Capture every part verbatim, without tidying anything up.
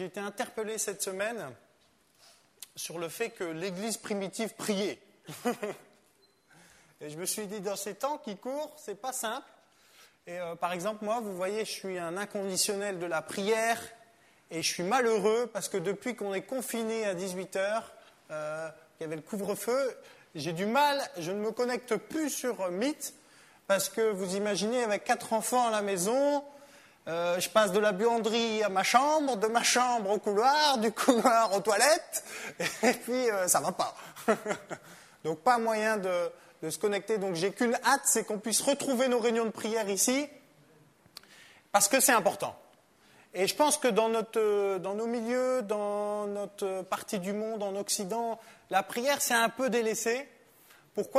J'ai été interpellé cette semaine sur le fait que l'Église primitive priait. Et je me suis dit, dans ces temps qui courent, c'est pas simple. Et euh, par exemple, moi, vous voyez, je suis un inconditionnel de la prière et je suis malheureux parce que depuis qu'on est confiné à dix-huit heures, euh, qu'il y avait le couvre-feu, j'ai du mal, je ne me connecte plus sur Meet parce que vous imaginez, avec quatre enfants à la maison, euh, je passe de la buanderie à ma chambre, de ma chambre au couloir, du couloir aux toilettes, et puis euh, ça va pas. Donc pas moyen de, de se connecter. Donc j'ai qu'une hâte, c'est qu'on puisse retrouver nos réunions de prière ici, parce que c'est important. Et je pense que dans, notre, dans nos milieux, dans notre partie du monde, en Occident, la prière c'est un peu délaissé. Pourquoi ?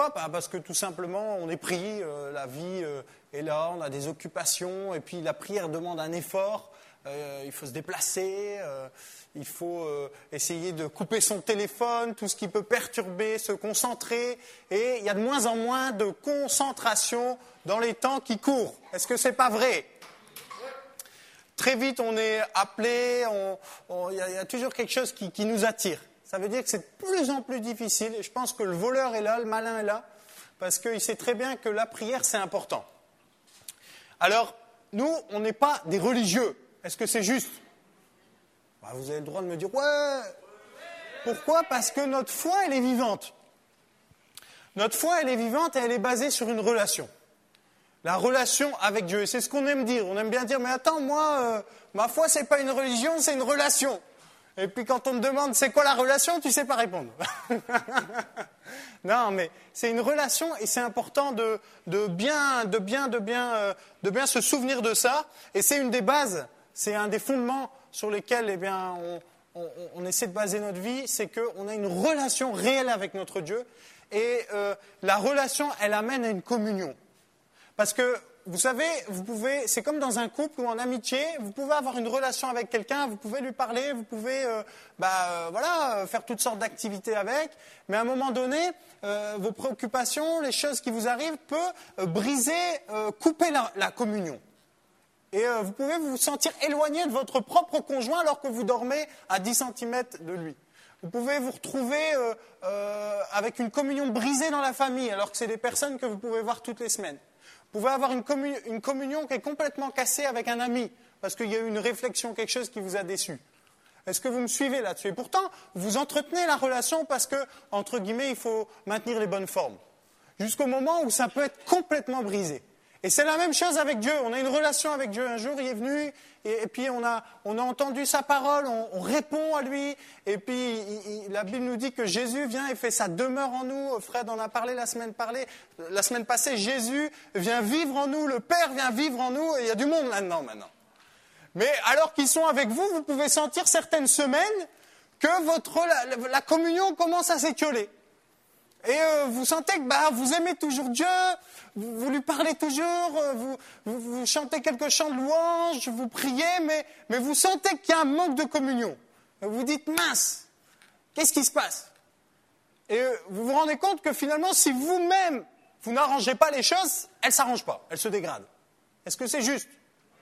Bah parce que tout simplement on est pris, euh, la vie euh, est là, on a des occupations, et puis la prière demande un effort, euh, il faut se déplacer, euh, il faut euh, essayer de couper son téléphone, tout ce qui peut perturber, se concentrer, et il y a de moins en moins de concentration dans les temps qui courent. Est-ce que c'est pas vrai ? Très vite on est appelé, il y, y a toujours quelque chose qui, qui nous attire. Ça veut dire que c'est de plus en plus difficile, et je pense que le voleur est là, le malin est là, parce qu'il sait très bien que la prière, c'est important. Alors, nous, on n'est pas des religieux. Est-ce que c'est juste ? Bah, vous avez le droit de me dire « ouais ». Pourquoi ? Parce que notre foi, elle est vivante. Notre foi, elle est vivante et elle est basée sur une relation. La relation avec Dieu. Et c'est ce qu'on aime dire. On aime bien dire « mais attends, moi, euh, ma foi, c'est pas une religion, c'est une relation ». Et puis quand on te demande c'est quoi la relation, tu sais pas répondre. Non, mais c'est une relation et c'est important de, de bien, de bien, de bien, euh, de bien se souvenir de ça. Et c'est une des bases, c'est un des fondements sur lesquels, eh bien, on, on, on essaie de baser notre vie, c'est qu'on a une relation réelle avec notre Dieu. Et euh, la relation, elle amène à une communion. Parce que vous savez, vous pouvez, c'est comme dans un couple ou en amitié, vous pouvez avoir une relation avec quelqu'un, vous pouvez lui parler, vous pouvez euh, bah, euh, voilà, faire toutes sortes d'activités avec, mais à un moment donné, euh, vos préoccupations, les choses qui vous arrivent, peuvent euh, briser, euh, couper la, la communion. Et euh, vous pouvez vous sentir éloigné de votre propre conjoint alors que vous dormez à dix centimètres de lui. Vous pouvez vous retrouver euh, euh, avec une communion brisée dans la famille alors que c'est des personnes que vous pouvez voir toutes les semaines. Vous pouvez avoir une, commun- une communion qui est complètement cassée avec un ami, parce qu'il y a eu une réflexion, quelque chose qui vous a déçu. Est-ce que vous me suivez là-dessus ? Et pourtant, vous entretenez la relation parce que, entre guillemets, il faut maintenir les bonnes formes. Jusqu'au moment où ça peut être complètement brisé. Et c'est la même chose avec Dieu. On a une relation avec Dieu. Un jour, il est venu, et, et puis on a, on a entendu sa parole, on, on répond à lui, et puis il, il, la Bible nous dit que Jésus vient et fait sa demeure en nous. Fred en a parlé la semaine, parlé, la semaine passée. Jésus vient vivre en nous, le Père vient vivre en nous, et il y a du monde là-dedans maintenant. Mais alors qu'ils sont avec vous, vous pouvez sentir certaines semaines que votre, la, la communion commence à s'étioler. Et euh, vous sentez que bah, vous aimez toujours Dieu, vous, vous lui parlez toujours, euh, vous, vous, vous chantez quelques chants de louange, vous priez, mais, mais vous sentez qu'il y a un manque de communion. Et vous vous dites, mince, qu'est-ce qui se passe ? Et euh, vous vous rendez compte que finalement, si vous-même, vous n'arrangez pas les choses, elles ne s'arrangent pas, elles se dégradent. Est-ce que c'est juste ?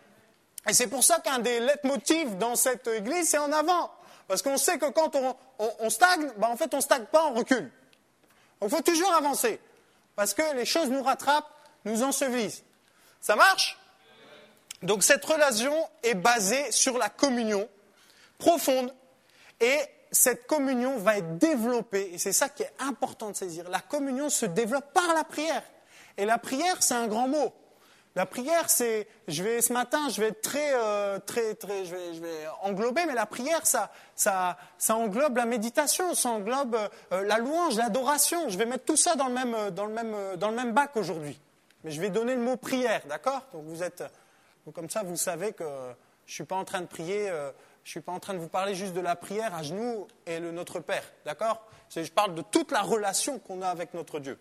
Et c'est pour ça qu'un des leitmotifs dans cette église, c'est en avant. Parce qu'on sait que quand on, on, on stagne, bah, en fait, on ne stagne pas, on recule. Donc il faut toujours avancer, parce que les choses nous rattrapent, nous ensevelissent. Ça marche ? Donc cette relation est basée sur la communion profonde, et cette communion va être développée, et c'est ça qui est important de saisir. La communion se développe par la prière, et la prière c'est un grand mot. La prière, c'est, je vais ce matin, je vais être très, euh, très, très, je vais, je vais englober, mais la prière, ça, ça, ça englobe la méditation, ça englobe euh, la louange, l'adoration. Je vais mettre tout ça dans le même, dans le même, dans le même bac aujourd'hui. Mais je vais donner le mot prière, d'accord ? Donc vous êtes, donc comme ça, vous savez que je suis pas en train de prier, euh, je suis pas en train de vous parler juste de la prière à genoux et le Notre Père, d'accord ? C'est, je parle de toute la relation qu'on a avec notre Dieu.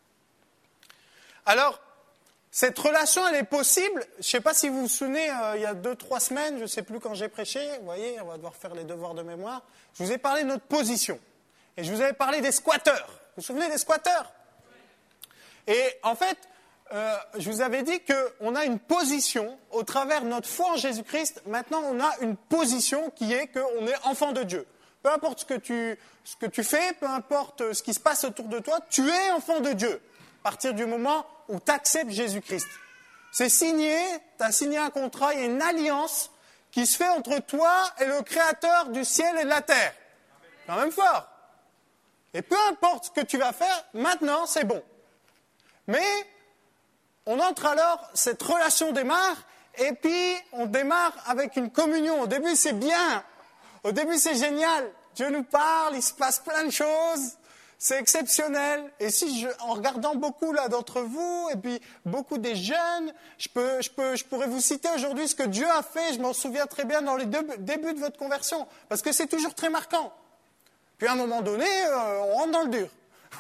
Alors. Cette relation, elle est possible. Je ne sais pas si vous vous souvenez, euh, il y a deux, trois semaines, je ne sais plus quand j'ai prêché, vous voyez, on va devoir faire les devoirs de mémoire. Je vous ai parlé de notre position. Et je vous avais parlé des squatteurs. Vous vous souvenez des squatteurs ? Et en fait, euh, je vous avais dit qu'on a une position, au travers de notre foi en Jésus-Christ, maintenant on a une position qui est qu'on est enfant de Dieu. Peu importe ce que, tu, ce que tu fais, peu importe ce qui se passe autour de toi, tu es enfant de Dieu, à partir du moment où tu acceptes Jésus-Christ. C'est signé, tu as signé un contrat, il y a une alliance qui se fait entre toi et le Créateur du ciel et de la terre. C'est quand même fort. Et peu importe ce que tu vas faire, maintenant c'est bon. Mais on entre alors, cette relation démarre, et puis on démarre avec une communion. Au début c'est bien, au début c'est génial. Dieu nous parle, il se passe plein de choses. C'est exceptionnel. Et si, je, en regardant beaucoup là d'entre vous, et puis beaucoup des jeunes, je, peux, je, peux, je pourrais vous citer aujourd'hui ce que Dieu a fait. Je m'en souviens très bien dans les deux, débuts de votre conversion, parce que c'est toujours très marquant. Puis à un moment donné, euh, on rentre dans le dur.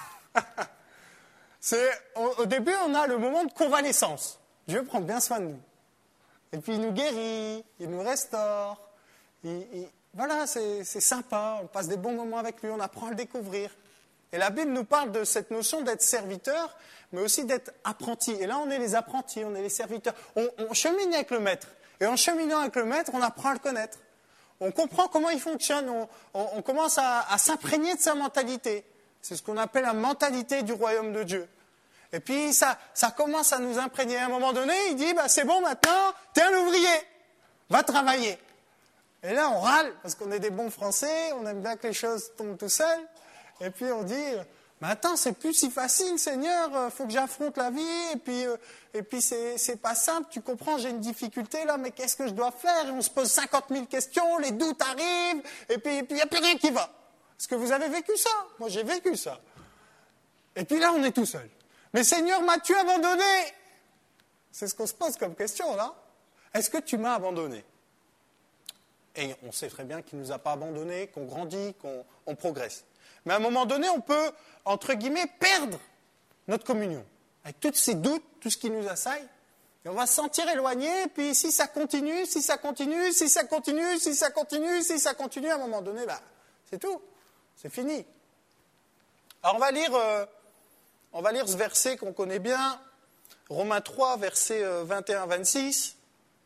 c'est, au, au début, on a le moment de convalescence. Dieu prend bien soin de nous. Et puis il nous guérit, il nous restaure. Il, il, voilà, c'est, c'est sympa. On passe des bons moments avec lui, on apprend à le découvrir. Et la Bible nous parle de cette notion d'être serviteur, mais aussi d'être apprenti. Et là, on est les apprentis, on est les serviteurs. On, on chemine avec le maître. Et en cheminant avec le maître, on apprend à le connaître. On comprend comment il fonctionne. On, on, on commence à, à s'imprégner de sa mentalité. C'est ce qu'on appelle la mentalité du royaume de Dieu. Et puis, ça, ça commence à nous imprégner. À un moment donné, il dit, bah, c'est bon, maintenant, t'es un ouvrier. Va travailler. Et là, on râle, parce qu'on est des bons Français, on aime bien que les choses tombent tout seuls. Et puis on dit, mais attends, c'est plus si facile, Seigneur, il faut que j'affronte la vie, et puis, euh, et puis c'est, c'est pas simple, tu comprends, j'ai une difficulté là, mais qu'est-ce que je dois faire? Et on se pose cinquante mille questions, les doutes arrivent, et puis il n'y a plus rien qui va. Est-ce que vous avez vécu ça? Moi, j'ai vécu ça. Et puis là, on est tout seul. Mais Seigneur, m'as-tu abandonné? C'est ce qu'on se pose comme question, là. Est-ce que tu m'as abandonné? Et on sait très bien qu'il ne nous a pas abandonnés, qu'on grandit, qu'on on progresse. Mais à un moment donné, on peut, entre guillemets, perdre notre communion. Avec tous ces doutes, tout ce qui nous assaille. Et on va se sentir éloigné, et puis si ça continue, si ça continue, si ça continue, si ça continue, si ça continue, à un moment donné, bah, c'est tout. C'est fini. Alors on va lire, euh, on va lire ce verset qu'on connaît bien, Romains trois, versets euh, vingt et un à vingt-six.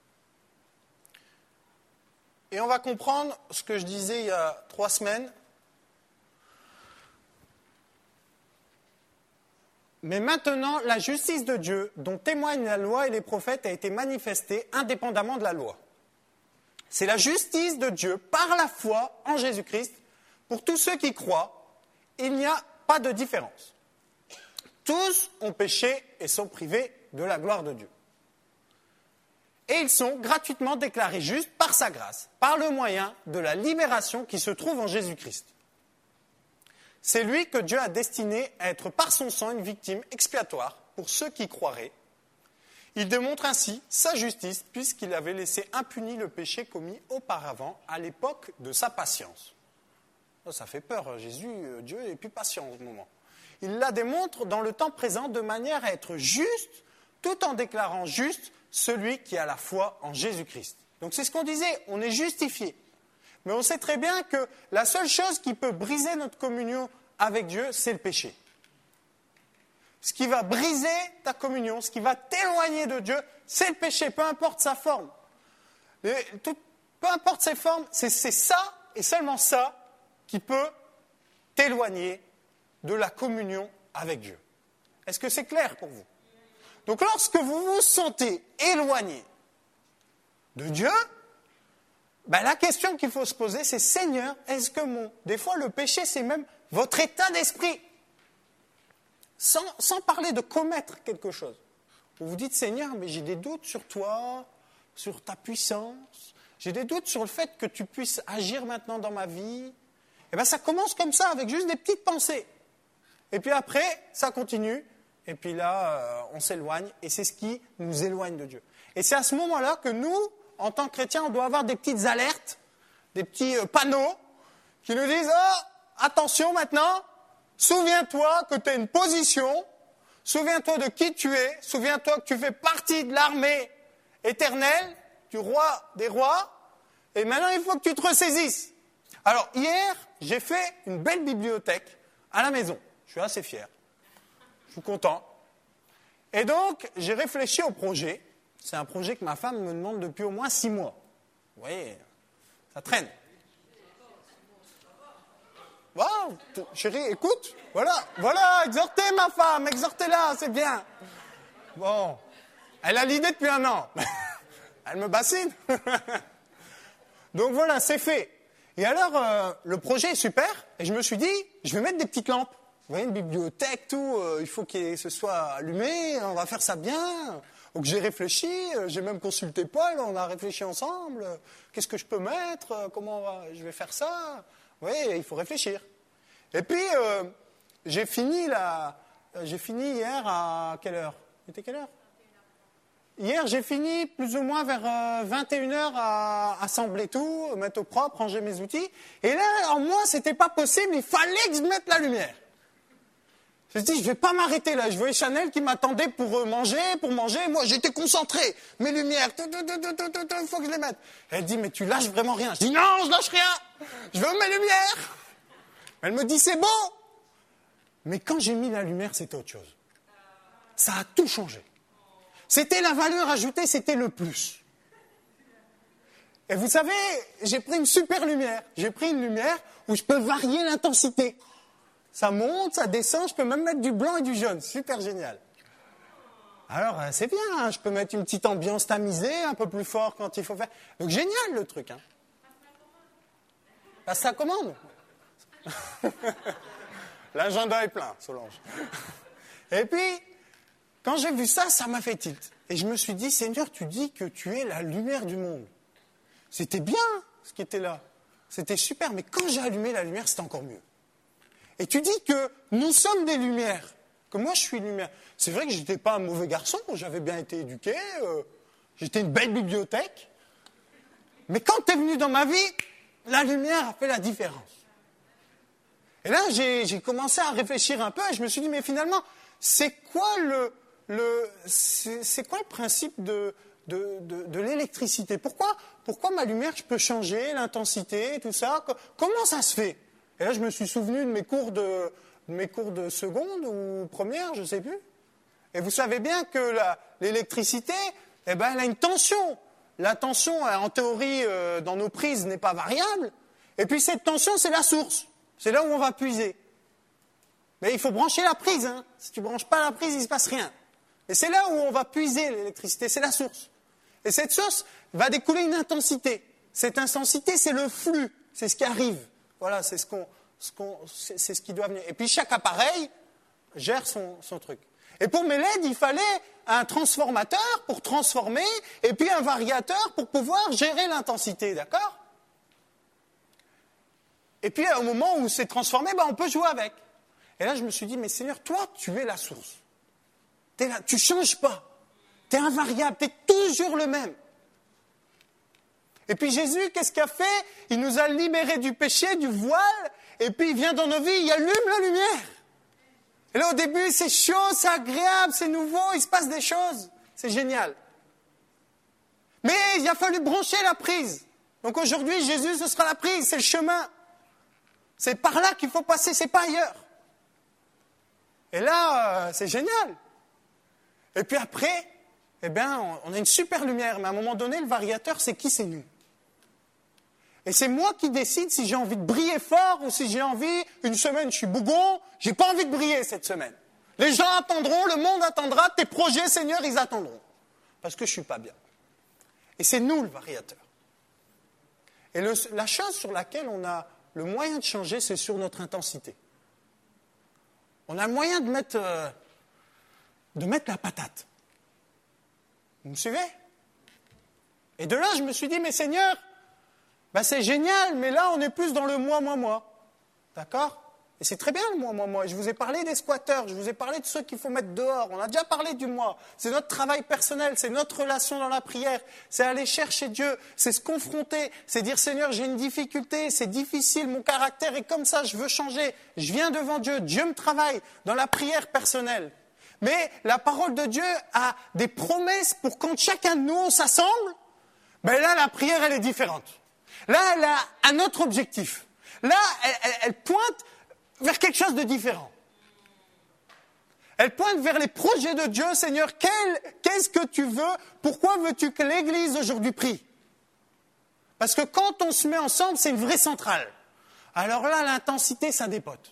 Et on va comprendre ce que je disais il y a trois semaines. Mais maintenant, la justice de Dieu, dont témoignent la loi et les prophètes, a été manifestée indépendamment de la loi. C'est la justice de Dieu par la foi en Jésus-Christ. Pour tous ceux qui croient, il n'y a pas de différence. Tous ont péché et sont privés de la gloire de Dieu. Et ils sont gratuitement déclarés justes par sa grâce, par le moyen de la libération qui se trouve en Jésus-Christ. C'est lui que Dieu a destiné à être par son sang une victime expiatoire pour ceux qui croiraient. Il démontre ainsi sa justice puisqu'il avait laissé impuni le péché commis auparavant à l'époque de sa patience. Ça fait peur, Jésus, Dieu n'est plus patient en ce moment. Il la démontre dans le temps présent de manière à être juste, tout en déclarant juste celui qui a la foi en Jésus-Christ. Donc c'est ce qu'on disait, on est justifié. Mais on sait très bien que la seule chose qui peut briser notre communion avec Dieu, c'est le péché. Ce qui va briser ta communion, ce qui va t'éloigner de Dieu, c'est le péché, peu importe sa forme. Et tout, peu importe ses formes, c'est, c'est ça et seulement ça qui peut t'éloigner de la communion avec Dieu. Est-ce que c'est clair pour vous? Donc lorsque vous vous sentez éloigné de Dieu, ben, la question qu'il faut se poser, c'est « Seigneur, est-ce que mon... » Des fois, le péché, c'est même votre état d'esprit. Sans, sans parler de commettre quelque chose. Vous vous dites « Seigneur, mais j'ai des doutes sur toi, sur ta puissance. J'ai des doutes sur le fait que tu puisses agir maintenant dans ma vie. » Et bien, ça commence comme ça, avec juste des petites pensées. Et puis après, ça continue. Et puis là, euh, on s'éloigne. Et c'est ce qui nous éloigne de Dieu. Et c'est à ce moment-là que nous... En tant que chrétien, on doit avoir des petites alertes, des petits euh, panneaux qui nous disent « Oh, attention maintenant, souviens-toi que tu as une position, souviens-toi de qui tu es, souviens-toi que tu fais partie de l'armée éternelle, du roi des rois, et maintenant il faut que tu te ressaisisses. » Alors hier, j'ai fait une belle bibliothèque à la maison. Je suis assez fier. Je suis content. Et donc, j'ai réfléchi au projet. C'est un projet que ma femme me demande depuis au moins six mois. Vous voyez, ça traîne. Wow, chérie, écoute, voilà, voilà, exhortez ma femme, exhortez-la, c'est bien. Bon, elle a l'idée depuis un an. Elle me bassine. Donc voilà, c'est fait. Et alors, euh, le projet est super, et je me suis dit, je vais mettre des petites lampes. Vous voyez, une bibliothèque, tout, euh, il faut que ce soit allumé, on va faire ça bien. Donc j'ai réfléchi, euh, j'ai même consulté Paul, on a réfléchi ensemble. Euh, qu'est-ce que je peux mettre, euh, comment on va, je vais faire ça. Oui, il faut réfléchir. Et puis, euh, j'ai fini la, j'ai fini hier à quelle heure? C'était quelle heure? Hier, j'ai fini plus ou moins vers euh, vingt et une heures à assembler tout, mettre au propre, ranger mes outils. Et là, en moi, c'était pas possible, il fallait que je mette la lumière. Je me suis dit, je vais pas m'arrêter là. Je voyais Chanel qui m'attendait pour manger, pour manger. Moi, j'étais concentré. Mes lumières, il faut que je les mette. Elle dit, mais tu lâches vraiment rien. Je dis, non, je lâche rien. Je veux mes lumières. Elle me dit, c'est beau. Mais quand j'ai mis la lumière, c'était autre chose. Ça a tout changé. C'était la valeur ajoutée, c'était le plus. Et vous savez, j'ai pris une super lumière. J'ai pris une lumière où je peux varier l'intensité. Ça monte, ça descend, je peux même mettre du blanc et du jaune. Super génial. Alors, c'est bien, hein, je peux mettre une petite ambiance tamisée, un peu plus fort quand il faut faire. Donc, génial le truc. Hein. Passe la commande. L'agenda est plein, Solange. Et puis, quand j'ai vu ça, ça m'a fait tilt. Et je me suis dit, Seigneur, tu dis que tu es la lumière du monde. C'était bien ce qui était là. C'était super, mais quand j'ai allumé la lumière, c'était encore mieux. Et tu dis que nous sommes des lumières, que moi je suis lumière. C'est vrai que je n'étais pas un mauvais garçon, j'avais bien été éduqué, euh, j'étais une belle bibliothèque. Mais quand tu es venu dans ma vie, la lumière a fait la différence. Et là, j'ai, j'ai commencé à réfléchir un peu et je me suis dit, mais finalement, c'est quoi le, le, c'est, c'est quoi le principe de, de, de, de l'électricité? Pourquoi, pourquoi ma lumière, je peux changer l'intensité, tout ça? Comment ça se fait? Et là, je me suis souvenu de mes cours de, de mes cours de seconde ou première, je ne sais plus. Et vous savez bien que la, l'électricité, eh ben, elle a une tension. La tension, en théorie, euh, dans nos prises, n'est pas variable. Et puis cette tension, c'est la source. C'est là où on va puiser. Mais il faut brancher la prise. Hein. Si tu ne branches pas la prise, il ne se passe rien. Et c'est là où on va puiser l'électricité, c'est la source. Et cette source va découler une intensité. Cette intensité, c'est le flux, c'est ce qui arrive. Voilà, c'est ce, qu'on, ce, qu'on, c'est, c'est ce qui doit venir. Et puis chaque appareil gère son, son truc. Et pour mes L E D, il fallait un transformateur pour transformer, et puis un variateur pour pouvoir gérer l'intensité, d'accord? Et puis au moment où c'est transformé, ben, on peut jouer avec. Et là, je me suis dit, mais Seigneur, toi, tu es la source. T'es là, tu ne changes pas. Tu es invariable, tu es toujours le même. Et puis Jésus, qu'est-ce qu'il a fait? Il nous a libérés du péché, du voile, et puis il vient dans nos vies, il allume la lumière. Et là, au début, c'est chaud, c'est agréable, c'est nouveau, il se passe des choses. C'est génial. Mais il a fallu brancher la prise. Donc aujourd'hui, Jésus, ce sera la prise, c'est le chemin. C'est par là qu'il faut passer, c'est pas ailleurs. Et là, euh, c'est génial. Et puis après, eh bien, on a une super lumière, mais à un moment donné, le variateur, c'est qui? C'est nous. Et c'est moi qui décide si j'ai envie de briller fort ou si j'ai envie, une semaine, je suis bougon, j'ai pas envie de briller cette semaine. Les gens attendront, le monde attendra, tes projets, Seigneur, ils attendront. Parce que je suis pas bien. Et c'est nous le variateur. Et le, la chose sur laquelle on a le moyen de changer, c'est sur notre intensité. On a le moyen de mettre, euh, de mettre la patate. Vous me suivez? Et de là, je me suis dit, mais Seigneur, ben c'est génial, mais là, on est plus dans le moi, moi, moi. D'accord? Et c'est très bien le moi, moi, moi. Je vous ai parlé des squatteurs, je vous ai parlé de ceux qu'il faut mettre dehors. On a déjà parlé du moi. C'est notre travail personnel, c'est notre relation dans la prière. C'est aller chercher Dieu, c'est se confronter, c'est dire, Seigneur, j'ai une difficulté, c'est difficile, mon caractère est comme ça, je veux changer. Je viens devant Dieu, Dieu me travaille dans la prière personnelle. Mais la parole de Dieu a des promesses pour quand chacun de nous, on s'assemble, ben là, la prière, elle est différente. Là, elle a un autre objectif. Là, elle, elle, elle pointe vers quelque chose de différent. Elle pointe vers les projets de Dieu. Seigneur, quel, qu'est-ce que tu veux? Pourquoi veux-tu que l'Église aujourd'hui prie? Parce que quand on se met ensemble, c'est une vraie centrale. Alors là, l'intensité, ça dépote.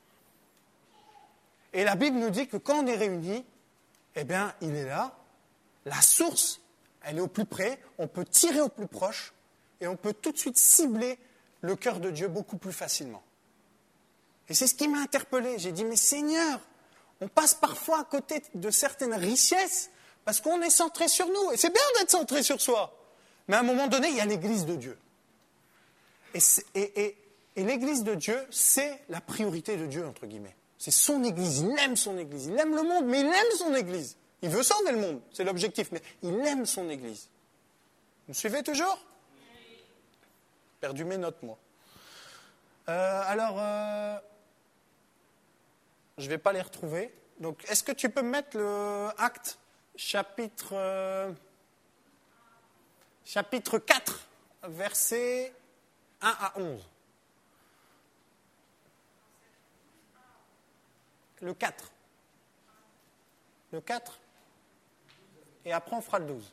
Et la Bible nous dit que quand on est réunis, eh bien, il est là. La source, elle est au plus près. On peut tirer au plus proche. Et on peut tout de suite cibler le cœur de Dieu beaucoup plus facilement. Et c'est ce qui m'a interpellé. J'ai dit, mais Seigneur, on passe parfois à côté de certaines richesses parce qu'on est centré sur nous. Et c'est bien d'être centré sur soi. Mais à un moment donné, il y a l'Église de Dieu. Et, et, et, et l'Église de Dieu, c'est la priorité de Dieu, entre guillemets. C'est son Église. Il aime son Église. Il aime le monde, mais il aime son Église. Il veut sauver le monde, c'est l'objectif, mais il aime son Église. Vous me suivez toujours? Perdu mes notes, moi. Euh, alors... Euh... Je ne vais pas les retrouver. Donc, est-ce que tu peux me mettre le Acte, chapitre, euh, chapitre quatre, versets un à onze. Le quatre. Le quatre. Et après, on fera le douze.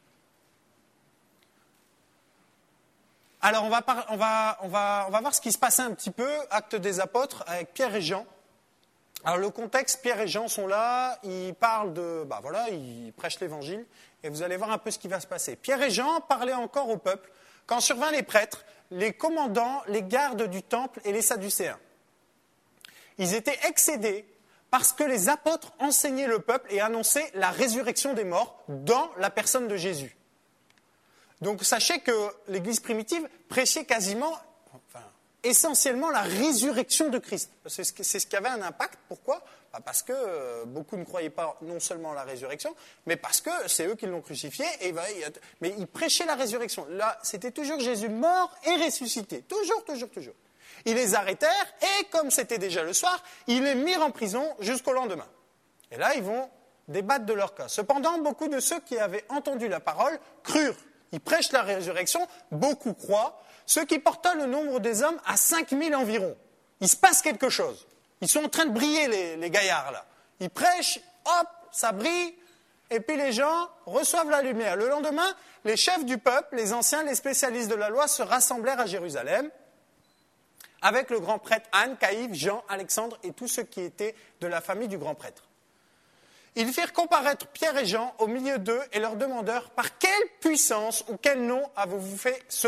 Alors, on va, par, on va, on va, on va voir ce qui se passait un petit peu, Acte des Apôtres, avec Pierre et Jean. Alors le contexte, Pierre et Jean sont là, ils parlent de, bah voilà, ils prêchent l'évangile, et vous allez voir un peu ce qui va se passer. Pierre et Jean parlaient encore au peuple, quand survinrent les prêtres, les commandants, les gardes du temple et les sadducéens. Ils étaient excédés parce que les apôtres enseignaient le peuple et annonçaient la résurrection des morts dans la personne de Jésus. Donc sachez que l'Église primitive prêchait quasiment... Enfin, essentiellement la résurrection de Christ. C'est ce, c'est ce qui avait un impact. Pourquoi? Bah parce que euh, beaucoup ne croyaient pas non seulement à la résurrection, mais parce que c'est eux qui l'ont crucifié. Et bah, il, mais ils prêchaient la résurrection. Là, c'était toujours Jésus mort et ressuscité. Toujours, toujours, toujours. Ils les arrêtèrent et comme c'était déjà le soir, ils les mirent en prison jusqu'au lendemain. Et là, ils vont débattre de leur cas. Cependant, beaucoup de ceux qui avaient entendu la parole crurent. Ils prêchent la résurrection, beaucoup croient. Ceux qui portaient le nombre des hommes à cinq mille environ. Il se passe quelque chose. Ils sont en train de briller, les, les gaillards, là. Ils prêchent, hop, ça brille, et puis les gens reçoivent la lumière. Le lendemain, les chefs du peuple, les anciens, les spécialistes de la loi se rassemblèrent à Jérusalem avec le grand prêtre Anne, Caïphe, Jean, Alexandre et tous ceux qui étaient de la famille du grand prêtre. Ils firent comparaître Pierre et Jean au milieu d'eux et leur demandèrent « Par quelle puissance ou quel nom avez-vous fait cela ?»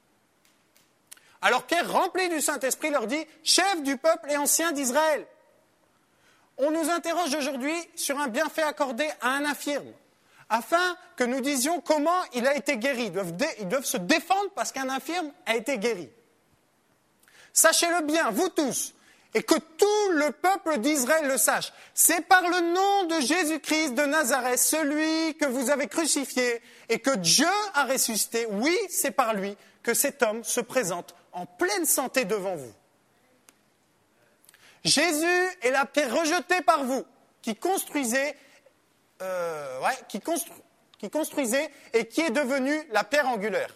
Alors Pierre, rempli du Saint-Esprit, leur dit « Chef du peuple et ancien d'Israël, on nous interroge aujourd'hui sur un bienfait accordé à un infirme, afin que nous disions comment il a été guéri. Ils doivent, dé, ils doivent se défendre parce qu'un infirme a été guéri. Sachez-le bien, vous tous, et que tout le peuple d'Israël le sache. C'est par le nom de Jésus-Christ de Nazareth, celui que vous avez crucifié et que Dieu a ressuscité. Oui, c'est par lui que cet homme se présente en pleine santé devant vous. Jésus est la pierre rejetée par vous, qui construisait, euh, ouais, qui, constru, qui construisait et qui est devenue la pierre angulaire.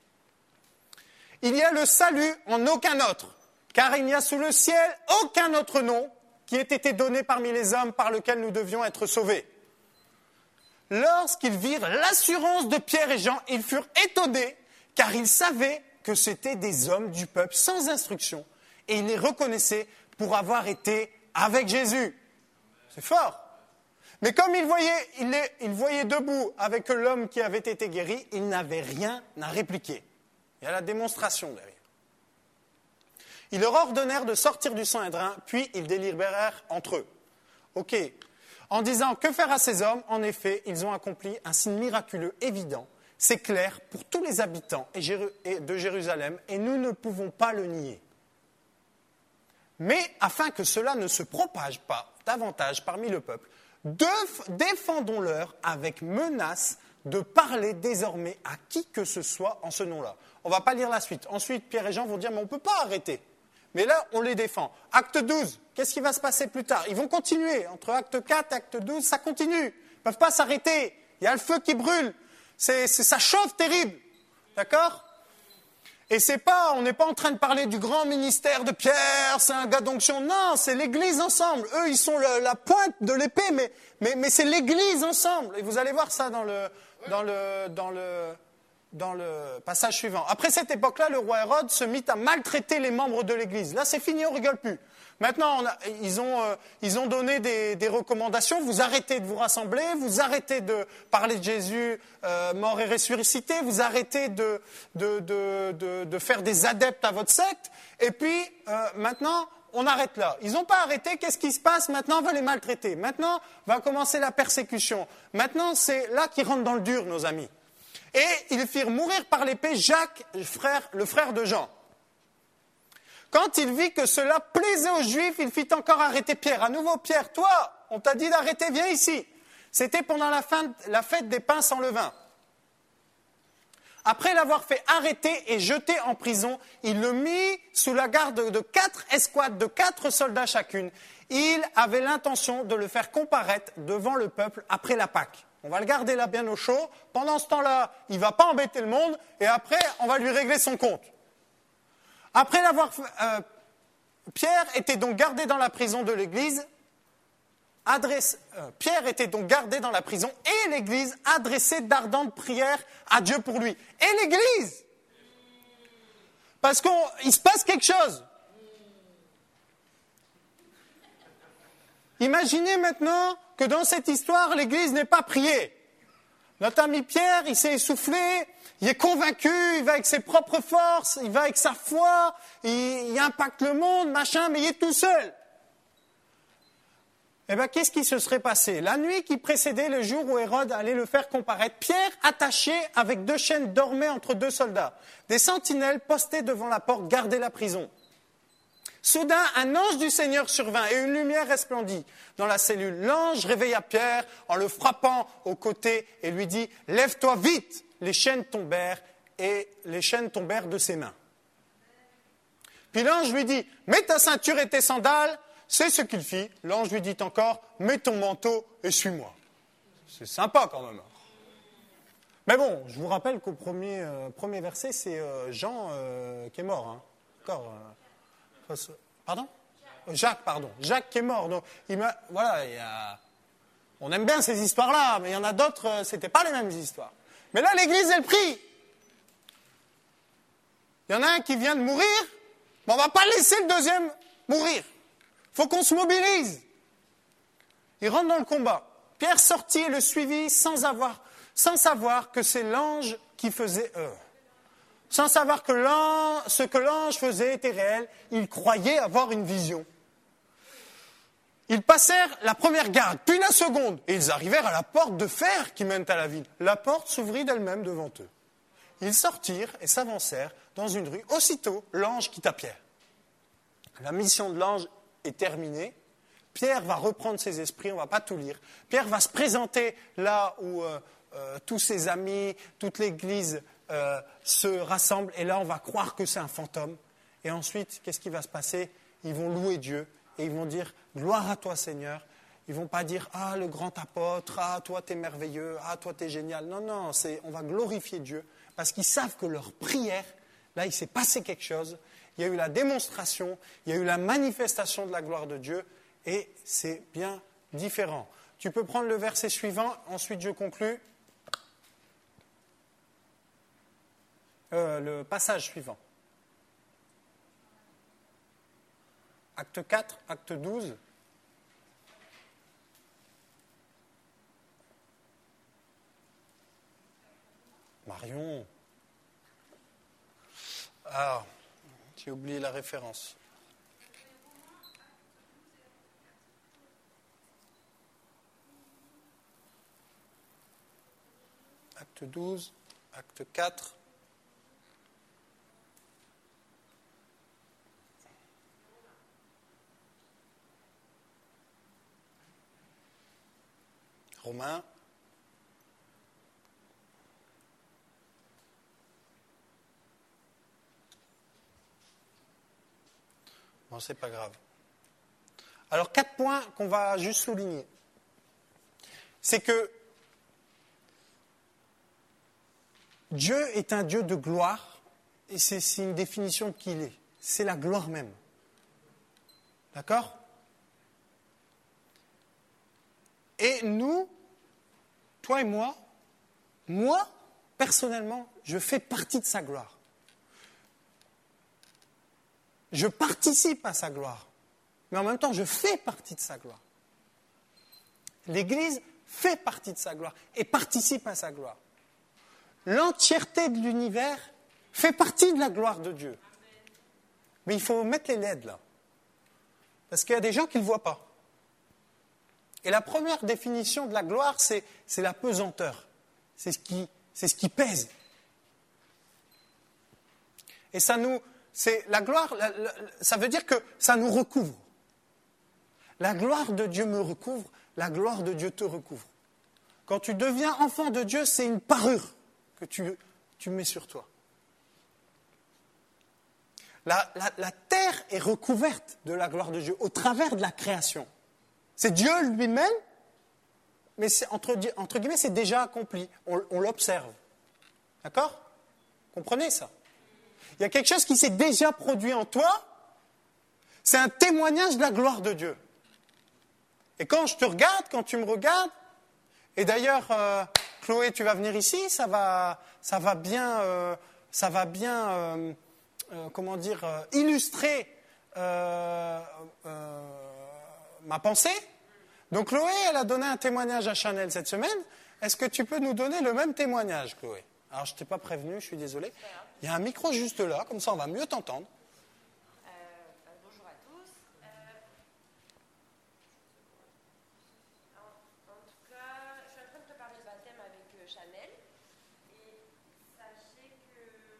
Il y a le salut en aucun autre, car il n'y a sous le ciel aucun autre nom qui ait été donné parmi les hommes par lequel nous devions être sauvés. Lorsqu'ils virent l'assurance de Pierre et Jean, ils furent étonnés, car ils savaient que c'étaient des hommes du peuple sans instruction, et ils les reconnaissaient pour avoir été avec Jésus. C'est fort. Mais comme ils voyaient, ils, les, ils voyaient debout avec l'homme qui avait été guéri, ils n'avaient rien à répliquer. Il y a la démonstration derrière. Ils leur ordonnèrent de sortir du Sanhédrin, puis ils délibérèrent entre eux. Ok. En disant, que faire à ces hommes? En effet, ils ont accompli un signe miraculeux évident. C'est clair pour tous les habitants de Jérusalem, et nous ne pouvons pas le nier. Mais afin que cela ne se propage pas davantage parmi le peuple, défendons-leur avec menace de parler désormais à qui que ce soit en ce nom-là. On ne va pas lire la suite. Ensuite, Pierre et Jean vont dire, mais on ne peut pas arrêter. Mais là, on les défend. Acte douze, qu'est-ce qui va se passer plus tard? Ils vont continuer. Entre acte quatre et acte douze, ça continue. Ils ne peuvent pas s'arrêter. Il y a le feu qui brûle. C'est, c'est, ça chauffe terrible. D'accord? Et c'est pas, on n'est pas en train de parler du grand ministère de Pierre, c'est un gars d'onction. Non, c'est l'Église ensemble. Eux, ils sont le, la pointe de l'épée, mais, mais, mais c'est l'Église ensemble. Et vous allez voir ça dans le, dans le, dans le, dans le passage suivant. Après cette époque-là, le roi Hérode se mit à maltraiter les membres de l'Église. Là, c'est fini, on rigole plus. Maintenant, on a, ils, ont, euh, ils ont donné des, des recommandations. Vous arrêtez de vous rassembler, vous arrêtez de parler de Jésus euh, mort et ressuscité, vous arrêtez de, de, de, de, de faire des adeptes à votre secte. Et puis, euh, maintenant, on arrête là. Ils n'ont pas arrêté. Qu'est-ce qui se passe? Maintenant, on va les maltraiter. Maintenant, va commencer la persécution. Maintenant, c'est là qu'ils rentrent dans le dur, nos amis. Et ils firent mourir par l'épée Jacques, frère, le frère de Jean. Quand il vit que cela plaisait aux Juifs, il fit encore arrêter Pierre. À nouveau, Pierre, toi, on t'a dit d'arrêter, viens ici. C'était pendant la, fin, la fête des pains sans levain. Après l'avoir fait arrêter et jeter en prison, il le mit sous la garde de quatre escouades, de quatre soldats chacune. Il avait l'intention de le faire comparaître devant le peuple après la Pâque. On va le garder là bien au chaud. Pendant ce temps-là, il ne va pas embêter le monde. Et après, on va lui régler son compte. Après l'avoir fait, euh, Pierre était donc gardé dans la prison de l'Église. Adresse, euh, Pierre était donc gardé dans la prison et l'Église adressait d'ardentes prières à Dieu pour lui. Et l'Église, parce qu'il se passe quelque chose. Imaginez maintenant que dans cette histoire, l'Église n'ait pas prié. Notre ami Pierre, il s'est essoufflé, il est convaincu, il va avec ses propres forces, il va avec sa foi, il, il impacte le monde, machin, mais il est tout seul. Eh bien, qu'est-ce qui se serait passé? La nuit qui précédait le jour où Hérode allait le faire comparaître, Pierre, attaché avec deux chaînes, dormait entre deux soldats. Des sentinelles postés devant la porte gardaient la prison. Soudain, un ange du Seigneur survint et une lumière resplendit dans la cellule. L'ange réveilla Pierre en le frappant au côté et lui dit « Lève-toi vite !» Les chaînes tombèrent et les chaînes tombèrent de ses mains. Puis l'ange lui dit « Mets ta ceinture et tes sandales !» C'est ce qu'il fit. L'ange lui dit encore « Mets ton manteau et suis-moi ». C'est sympa quand même. Mais bon, je vous rappelle qu'au premier, euh, premier verset, c'est euh, Jean euh, qui est mort. Hein. Encore. Euh, pardon ? Jacques, pardon. Jacques qui est mort. Donc, il m'a, voilà, il y a, on aime bien ces histoires-là, mais il y en a d'autres, euh, c'était pas les mêmes histoires. Mais là, l'Église, elle prie. Il y en a un qui vient de mourir, mais on ne va pas laisser le deuxième mourir. Il faut qu'on se mobilise. Il rentre dans le combat. Pierre sortit et le suivit sans, avoir, sans savoir que c'est l'ange qui faisait eux. Sans savoir que ce que l'ange faisait était réel, il croyait avoir une vision. Ils passèrent la première garde, puis la seconde, et ils arrivèrent à la porte de fer qui mène à la ville. La porte s'ouvrit d'elle-même devant eux. Ils sortirent et s'avancèrent dans une rue. Aussitôt, l'ange quitta Pierre. La mission de l'ange est terminée. Pierre va reprendre ses esprits, on ne va pas tout lire. Pierre va se présenter là où euh, euh, tous ses amis, toute l'Église euh, se rassemblent, et là on va croire que c'est un fantôme. Et ensuite, qu'est-ce qui va se passer? Ils vont louer Dieu et ils vont dire « Gloire à toi Seigneur ». Ils ne vont pas dire « Ah, le grand apôtre, ah, toi t'es merveilleux, ah, toi t'es génial ». Non, non, c'est, on va glorifier Dieu parce qu'ils savent que leur prière, là il s'est passé quelque chose. Il y a eu la démonstration, il y a eu la manifestation de la gloire de Dieu. Et c'est bien différent. Tu peux prendre le verset suivant, ensuite je conclus. Euh, le passage suivant. Acte quatre, acte douze. Marion. Ah, j'ai oublié la référence. Acte douze, acte quatre. Romains. Bon, c'est pas grave. Alors, quatre points qu'on va juste souligner. C'est que Dieu est un Dieu de gloire et c'est, c'est une définition de qui il est. C'est la gloire même. D'accord ? Et nous, toi et moi, moi, personnellement, je fais partie de sa gloire. Je participe à sa gloire. Mais en même temps, je fais partie de sa gloire. L'Église fait partie de sa gloire et participe à sa gloire. L'entièreté de l'univers fait partie de la gloire de Dieu. Mais il faut mettre les L E D là. Parce qu'il y a des gens qui ne le voient pas. Et la première définition de la gloire, c'est, c'est la pesanteur. C'est ce qui, c'est ce qui pèse. Et ça nous, c'est la gloire, la, la, ça veut dire que ça nous recouvre. La gloire de Dieu me recouvre, la gloire de Dieu te recouvre. Quand tu deviens enfant de Dieu, c'est une parure que tu, tu mets sur toi. La, la, la terre est recouverte de la gloire de Dieu au travers de la création. C'est Dieu lui-même, mais c'est, entre, entre guillemets, c'est déjà accompli. On, on l'observe. D'accord ? Comprenez ça ? Il y a quelque chose qui s'est déjà produit en toi. C'est un témoignage de la gloire de Dieu. Et quand je te regarde, quand tu me regardes, et d'ailleurs, euh, Chloé, tu vas venir ici, ça va, ça va bien, euh, ça va bien, euh, euh, comment dire, euh, illustrer euh, euh, ma pensée. Donc Chloé, elle a donné un témoignage à Chanel cette semaine. Est-ce que tu peux nous donner le même témoignage, Chloé ? Alors, je ne t'ai pas prévenu, je suis désolé. Il y a un micro juste là, comme ça on va mieux t'entendre. Euh, bah, bonjour à tous. Euh, en, en tout cas, je suis en train de préparer le baptême avec euh, Chanel. Et sachez que...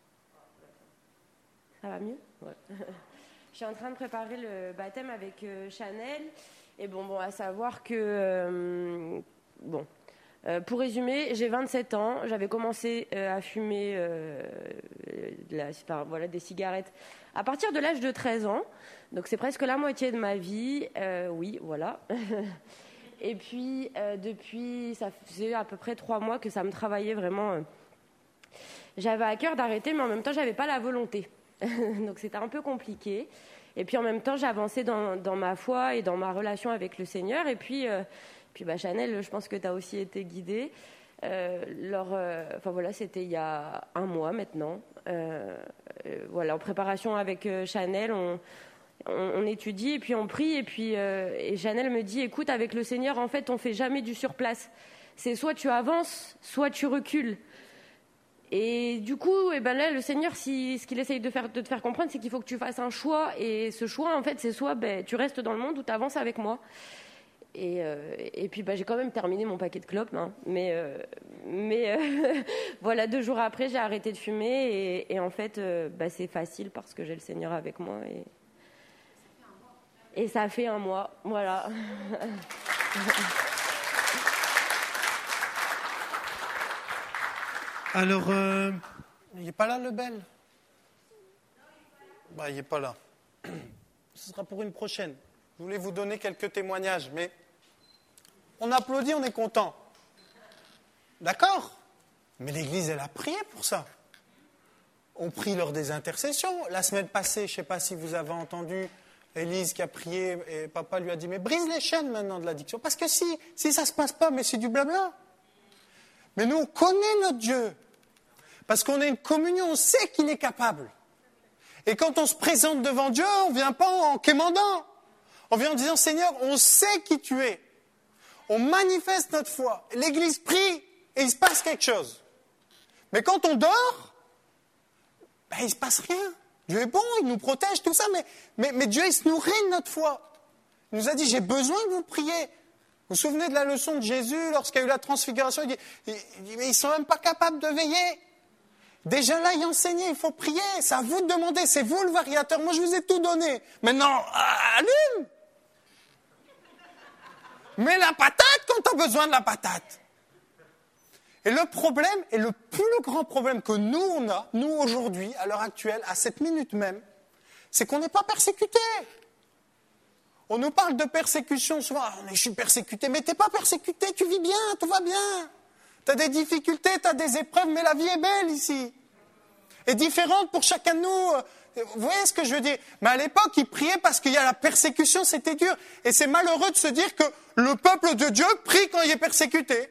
Ça va mieux ? Ouais. Je suis en train de préparer le baptême avec euh, Chanel. Et bon, bon, à savoir que... Euh, bon... Euh, pour résumer, j'ai vingt-sept ans, j'avais commencé euh, à fumer euh, de la, enfin, voilà, des cigarettes à partir de l'âge de treize ans, donc c'est presque la moitié de ma vie, euh, oui, voilà. Et puis, euh, depuis, ça faisait à peu près trois mois que ça me travaillait vraiment. Euh, j'avais à cœur d'arrêter, mais en même temps, j'avais pas la volonté, donc c'était un peu compliqué. Et puis en même temps, j'avançais dans, dans ma foi et dans ma relation avec le Seigneur, et puis... Euh, Puis bah, Chanel, je pense que tu as aussi été guidée. Euh, leur, euh, enfin, voilà, c'était il y a un mois maintenant. Euh, euh, voilà, en préparation avec euh, Chanel, on, on, on étudie et puis on prie. Et puis euh, et Chanel me dit, écoute, avec le Seigneur, en fait, on ne fait jamais du surplace. C'est soit tu avances, soit tu recules. Et du coup, eh ben là, le Seigneur, si, ce qu'il essaye de, faire, de te faire comprendre, c'est qu'il faut que tu fasses un choix. Et ce choix, en fait, c'est soit ben, tu restes dans le monde ou tu avances avec moi. Et, euh, et puis bah, j'ai quand même terminé mon paquet de clopes, hein. mais, euh, mais euh, voilà, deux jours après j'ai arrêté de fumer et, et en fait euh, bah, c'est facile parce que j'ai le Seigneur avec moi et, et ça fait un mois, voilà. Alors, euh, il n'est pas là le Bel ? Bah, il n'est pas là. Ce sera pour une prochaine. Je voulais vous donner quelques témoignages, mais on applaudit, on est content. D'accord ? Mais l'Église, elle a prié pour ça. On prie lors des intercessions. La semaine passée, je ne sais pas si vous avez entendu Élise qui a prié et papa lui a dit « Mais brise les chaînes maintenant de l'addiction. » Parce que si, si ça ne se passe pas, mais c'est du blabla. Mais nous, on connaît notre Dieu. Parce qu'on a une communion, on sait qu'il est capable. Et quand on se présente devant Dieu, on ne vient pas en quémandant. On vient en disant, Seigneur, on sait qui tu es. On manifeste notre foi. L'Église prie et il se passe quelque chose. Mais quand on dort, ben, il ne se passe rien. Dieu est bon, il nous protège, tout ça, mais, mais, mais Dieu, il se nourrit de notre foi. Il nous a dit, j'ai besoin que vous priez. Vous vous souvenez de la leçon de Jésus lorsqu'il y a eu la transfiguration, il dit, il, il dit mais ils ne sont même pas capables de veiller. Déjà là, il enseignait, il faut prier, c'est à vous de demander, c'est vous le variateur, moi je vous ai tout donné. Maintenant, allume. Mets la patate quand tu as besoin de la patate. Et le problème, et le plus grand problème que nous on a, nous aujourd'hui, à l'heure actuelle, à cette minute même, c'est qu'on n'est pas persécuté. On nous parle de persécution souvent, ah, je suis persécuté, mais tu n'es pas persécuté, tu vis bien, tout va bien. Tu as des difficultés, tu as des épreuves, mais la vie est belle ici. est différente pour chacun de nous. Vous voyez ce que je veux dire? Mais à l'époque, ils priaient parce qu'il y a la persécution, c'était dur. Et c'est malheureux de se dire que le peuple de Dieu prie quand il est persécuté.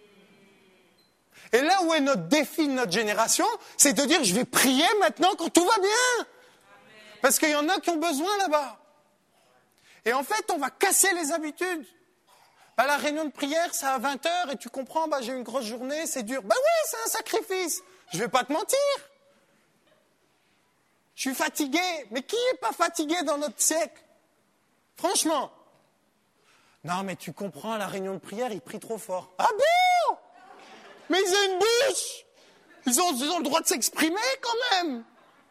Et là où est notre défi de notre génération, c'est de dire, je vais prier maintenant quand tout va bien. Parce qu'il y en a qui ont besoin là-bas. Et en fait, on va casser les habitudes. Bah, la réunion de prière, c'est à vingt heures et tu comprends, bah, j'ai une grosse journée, c'est dur. Bah oui, c'est un sacrifice. Je vais pas te mentir. Je suis fatigué. Mais qui n'est pas fatigué dans notre siècle? Franchement. Non, mais tu comprends, la réunion de prière, ils prient trop fort. Ah bon? Mais ils ont une bouche. Ils ont, ils ont le droit de s'exprimer quand même.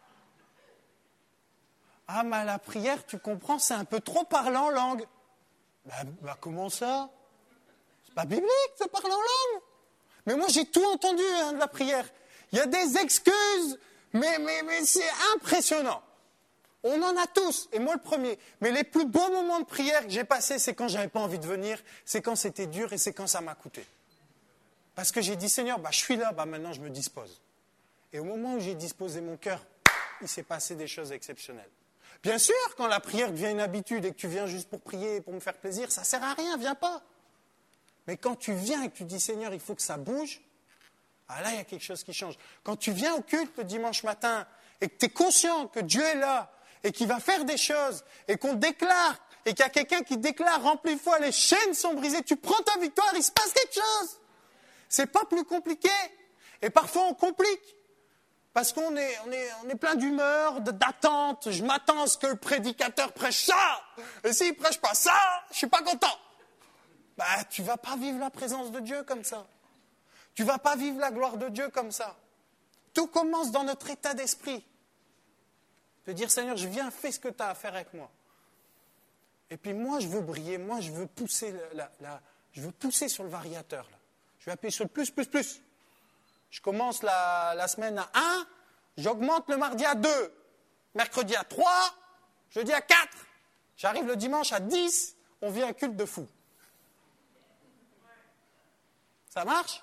Ah, mais la prière, tu comprends, c'est un peu trop parler en langue. Ben, ben comment ça? C'est pas biblique de parler en langue. Mais moi, j'ai tout entendu hein, de la prière. Il y a des excuses, mais, mais, mais c'est impressionnant. On en a tous, et moi le premier. Mais les plus beaux moments de prière que j'ai passés, c'est quand j'avais pas envie de venir, c'est quand c'était dur et c'est quand ça m'a coûté. Parce que j'ai dit, Seigneur, bah, je suis là, bah, maintenant je me dispose. Et au moment où j'ai disposé mon cœur, il s'est passé des choses exceptionnelles. Bien sûr, quand la prière devient une habitude et que tu viens juste pour prier et pour me faire plaisir, ça ne sert à rien, viens pas. Mais quand tu viens et que tu dis, Seigneur, il faut que ça bouge, ah là, il y a quelque chose qui change. Quand tu viens au culte le dimanche matin et que tu es conscient que Dieu est là et qu'il va faire des choses et qu'on déclare et qu'il y a quelqu'un qui déclare, remplis de foi, les chaînes sont brisées, tu prends ta victoire, il se passe quelque chose. C'est pas plus compliqué. Et parfois, on complique. Parce qu'on est, on est, on est plein d'humeur, d'attente. Je m'attends à ce que le prédicateur prêche ça. Et s'il ne prêche pas ça, je ne suis pas content. Bah, tu ne vas pas vivre la présence de Dieu comme ça. Tu ne vas pas vivre la gloire de Dieu comme ça. Tout commence dans notre état d'esprit. De dire, Seigneur, je viens, fais ce que tu as à faire avec moi. Et puis moi, je veux briller. Moi, je veux pousser, la, la, je veux pousser sur le variateur. Là. Je vais appuyer sur le plus, plus, plus. Je commence la, la semaine à un, j'augmente le mardi à deux, mercredi à trois, jeudi à quatre, j'arrive le dimanche à dix, on vit un culte de fou. Ça marche?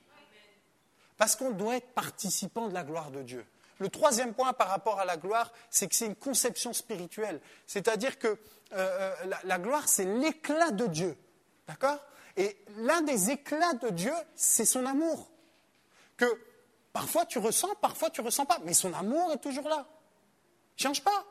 Parce qu'on doit être participant de la gloire de Dieu. Le troisième point par rapport à la gloire, c'est que c'est une conception spirituelle. C'est-à-dire que euh, la, la gloire, c'est l'éclat de Dieu. D'accord? Et l'un des éclats de Dieu, c'est son amour. Que parfois tu ressens, parfois tu ne ressens pas. Mais son amour est toujours là. Il ne change pas.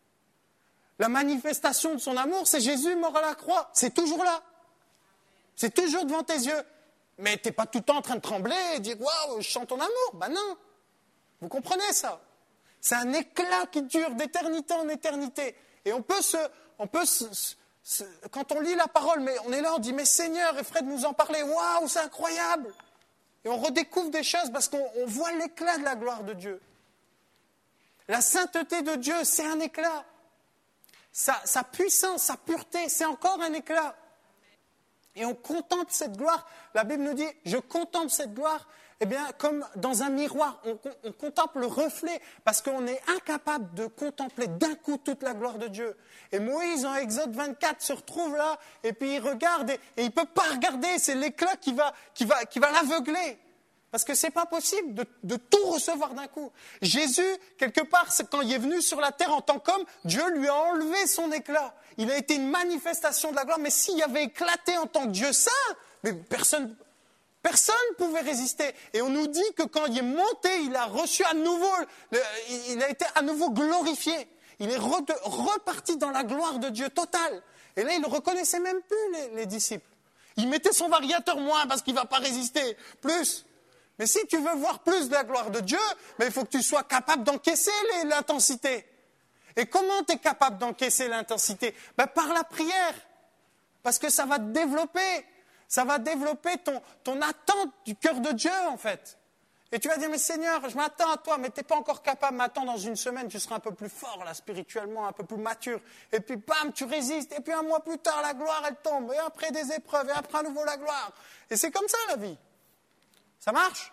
La manifestation de son amour, c'est Jésus mort à la croix. C'est toujours là. C'est toujours devant tes yeux. Mais tu n'es pas tout le temps en train de trembler et dire « Waouh, je chante ton amour ». Ben non. Vous comprenez ça? C'est un éclat qui dure d'éternité en éternité. Et on peut se... On peut se, se, quand on lit la parole, mais on est là, on dit « Mais Seigneur, et Fred nous en parlait, waouh, c'est incroyable ». Et on redécouvre des choses parce qu'on on voit l'éclat de la gloire de Dieu. La sainteté de Dieu, c'est un éclat. Sa, sa puissance, sa pureté, c'est encore un éclat. Et on contemple cette gloire. La Bible nous dit, je contemple cette gloire, eh bien, comme dans un miroir. On, on contemple le reflet parce qu'on est incapable de contempler d'un coup toute la gloire de Dieu. Et Moïse, en Exode vingt-quatre, se retrouve là, et puis il regarde, et, et il ne peut pas regarder. C'est l'éclat qui va, qui va, qui va l'aveugler. Parce que ce n'est pas possible de, de tout recevoir d'un coup. Jésus, quelque part, c'est quand il est venu sur la terre en tant qu'homme, Dieu lui a enlevé son éclat. Il a été une manifestation de la gloire, mais s'il avait éclaté en tant que Dieu saint, mais personne... Personne ne pouvait résister. Et on nous dit que quand il est monté, il a reçu à nouveau, il a été à nouveau glorifié. Il est reparti dans la gloire de Dieu totale. Et là, il ne reconnaissait même plus les, les disciples. Il mettait son variateur moins parce qu'il ne va pas résister. Plus. Mais si tu veux voir plus de la gloire de Dieu, mais il faut que tu sois capable d'encaisser les, l'intensité. Et comment tu es capable d'encaisser l'intensité? Ben, par la prière. Parce que ça va te développer. Ça va développer ton, ton attente du cœur de Dieu, en fait. Et tu vas dire, mais Seigneur, je m'attends à toi, mais tu n'es pas encore capable. M'attends dans une semaine, tu seras un peu plus fort, là, spirituellement, un peu plus mature. Et puis, bam, tu résistes. Et puis, un mois plus tard, la gloire, elle tombe. Et après, des épreuves. Et après, à nouveau, la gloire. Et c'est comme ça, la vie. Ça marche?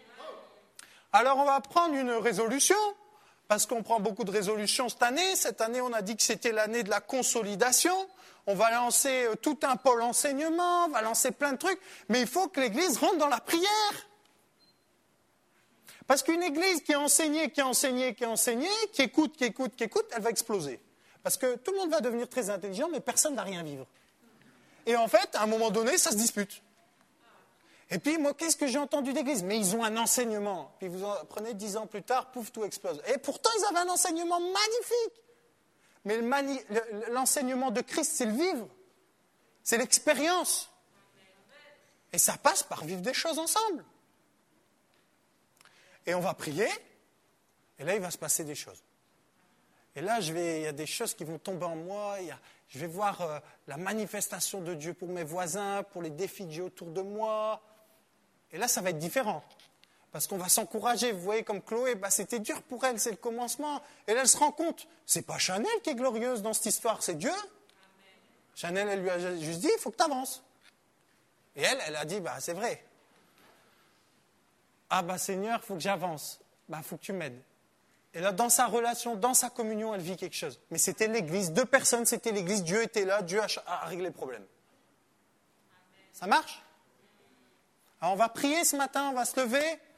Alors, on va prendre une résolution, parce qu'on prend beaucoup de résolutions cette année. Cette année, on a dit que c'était l'année de la consolidation. On va lancer tout un pôle enseignement, on va lancer plein de trucs, mais il faut que l'Église rentre dans la prière. Parce qu'une église qui a enseigné, qui a enseigné, qui a enseigné, qui écoute, qui écoute, qui écoute, elle va exploser. Parce que tout le monde va devenir très intelligent, mais personne ne va rien vivre. Et en fait, à un moment donné, ça se dispute. Et puis, moi, qu'est-ce que j'ai entendu d'église? Mais ils ont un enseignement. Puis vous en prenez dix ans plus tard, pouf, tout explose. Et pourtant, ils avaient un enseignement magnifique. Mais le mani- le, l'enseignement de Christ, c'est le vivre. C'est l'expérience. Et ça passe par vivre des choses ensemble. Et on va prier, et là, il va se passer des choses. Et là, je vais, il y a des choses qui vont tomber en moi, il y a, je vais voir euh, la manifestation de Dieu pour mes voisins, pour les défis que j'ai autour de moi. Et là, ça va être différent. Parce qu'on va s'encourager. Vous voyez, comme Chloé, bah, c'était dur pour elle, c'est le commencement. Et là, elle se rend compte, c'est pas Chanel qui est glorieuse dans cette histoire, c'est Dieu. Amen. Chanel, elle lui a juste dit, il faut que tu avances. Et elle, elle a dit, bah, c'est vrai. Ah, bah, Seigneur, il faut que j'avance. Bah, il faut que tu m'aides. Et là, dans sa relation, dans sa communion, elle vit quelque chose. Mais c'était l'église, deux personnes, c'était l'église, Dieu était là, Dieu a, a réglé le problème. Ça marche? Alors, on va prier ce matin, on va se lever.